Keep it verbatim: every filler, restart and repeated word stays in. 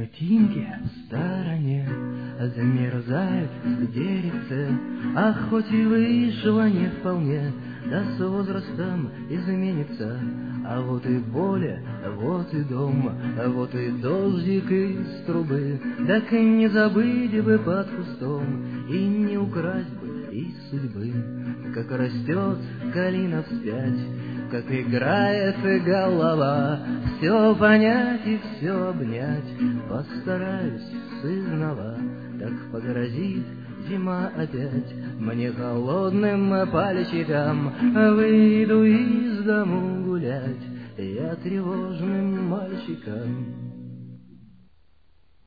картинки в стороне замерзают деревце, а хоть и вышло не вполне, да с возрастом изменится. А вот и поле, вот и дом, вот и дождик из трубы, так и не забыть бы под кустом и не украсть бы из судьбы. Как растет калина вспять, как играет голова, все понять и все обнять постараюсь сызнова. Так погрозит зима опять мне холодным пальчиком, выйду из дому гулять я тревожным мальчиком.